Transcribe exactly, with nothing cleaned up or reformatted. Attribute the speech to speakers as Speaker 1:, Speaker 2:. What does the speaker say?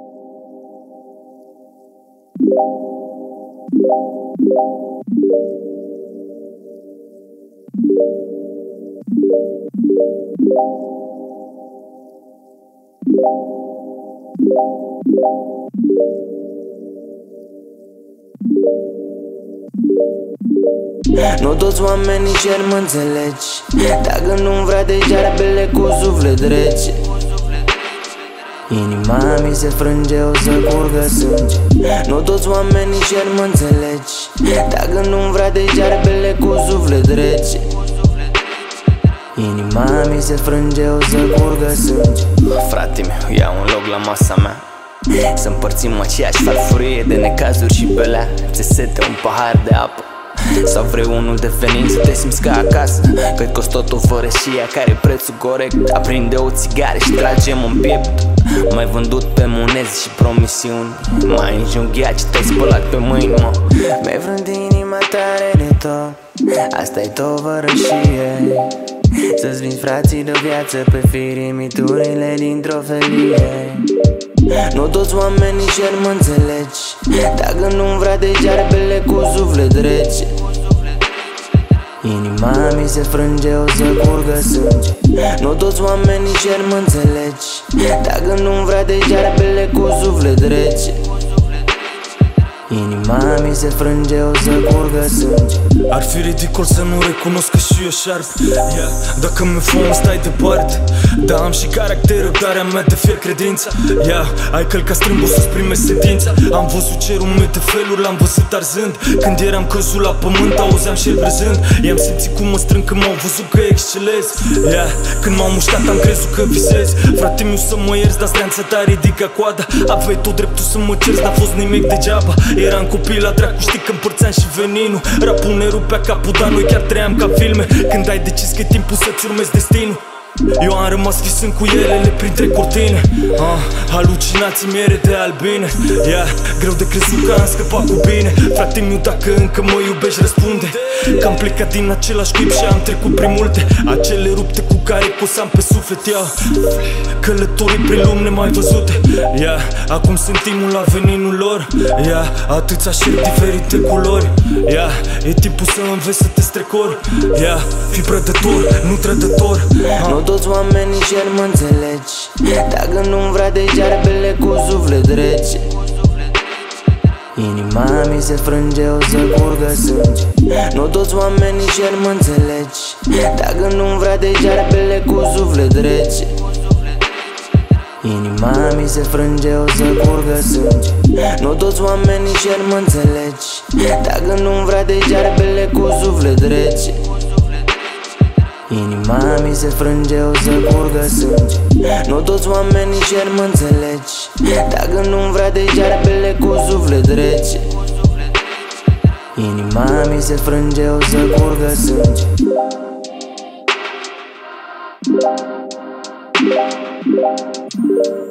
Speaker 1: Nu toți oamenii cer mă înțelegi. Dacă nu-mi vrea deja rebele cu suflet rece. Inima mi se frânge, o să curgă sânge. Nu toți oamenii cer mă înțelegi. Dacă nu-mi vrea deja rebele cu suflet rece. Inima mi se frânge, o să curgă sânge.
Speaker 2: Frate meu, ia un loc la masa mea. Să împărțim aceeași farfurie de necazuri și belea. Ți-e sete un pahar de apă sau vrei unul de venin să te simți ca acasă? Cât costă totul fără și ea, care-i prețul corect? Aprinde o țigară și tragem în piept. M-ai vândut pe monezi și promisiuni, m-ai înjunghiat și te-ai spălat pe mâini, mă.
Speaker 1: Mi-ai vrând inima tare de tot, asta-i tovărășie. Să-ți vinzi frații de viață pe firimiturile dintr-o felie. Nu toți oamenii cer mă înțelegi. Dacă nu-mi vrea deja rebele cu suflet rece. Inima mi se frânge, o să curgă sânge. Nu toți oamenii cer mă înțelegi. Dacă nu-mi vrea deja rebele cu suflet rece. Inima mi se frânge, o să curgă sânge.
Speaker 3: Ar fi ridicol să nu recunosc că și eu șarp, yeah. Dacă mi-e foame stai departe. Da, am și caracter, răbdarea mea de fier credința, yeah. Ai călcat strâmb, o să-ți primești sentința. Am văzut cerul meu de feluri, l-am văzut arzând. Când eram căzut la pământ, auzeam și el brăzând. I-am simțit cum mă strâng când m-au văzut că excelez, yeah. Când m-au mușcat am crezut că visez. Frate meu să mă ierți, dar stranța ta ridică coada. Aveai tot dreptul să mă cerți, n-a fost nimic degeaba. Eram copil la dracu, știi că împărțeam și veninul. Rapul ne rupea capul, dar noi chiar trăiam ca filme. Când ai decis că e timpul să-ți urmezi destinul, eu am rămas visând cu elele printre cortine, ah, halucinații miere de albine, yeah. Greu de crezut că am scăpat cu bine. Frate meu, dacă încă mă iubești, răspunde că am plecat din același clip și am trecut prin multe. Acele rupte cu care cosam pe suflet, yeah. Călătorii prin lume nemai văzute, yeah. Acum sunt timul la veninul lor, yeah. Atâția șeri diferite culori, yeah. E timpul să înveți să te strecor, yeah. Fii prădător, nu trădător, ah.
Speaker 1: Nu toți oamenii cer mă înțelegi. Dacă nu-mi vrea deja rebele cu suflet rece. Inima mi se frânge, o să curgă sânge. Nu toți oamenii cer mă înțelegi. Dacă nu-mi vrea deja rebele cu suflet rece. Inima mi se frânge, o să curgă sânge. Nu toți oamenii cer mă înțelegi. Dacă nu-mi vrea deja rebele cu suflet rece. Inima mi se frânge, o să curgă sânge. Nu toți oamenii cer mă înțelegi. Dacă nu-mi vrea deja rebele cu suflet rece. Inima mi se frânge, o să curgă sânge.
Speaker 4: Thank you.